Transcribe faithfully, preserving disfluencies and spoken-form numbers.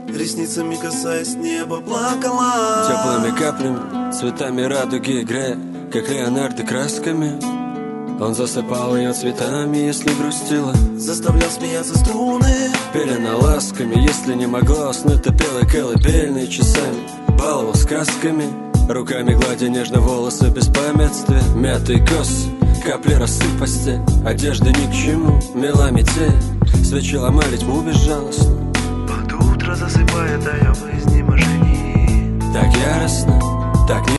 ресницами касаясь неба, плакала. Теплыми каплями, цветами радуги играя, как Леонардо красками. Он засыпал ее цветами, если грустила, заставлял смеяться струны, пелена ласками. Если не могла уснуть, то пела колыбельные часами, баловал сказками, руками гладя нежно волосы без памятствия. Мятые косы, капли росы в постель, одежда ни к чему, мела метель. Свечи ломали тьму безжалостно, под утро засыпая, тая в изнеможении. так яростно, так не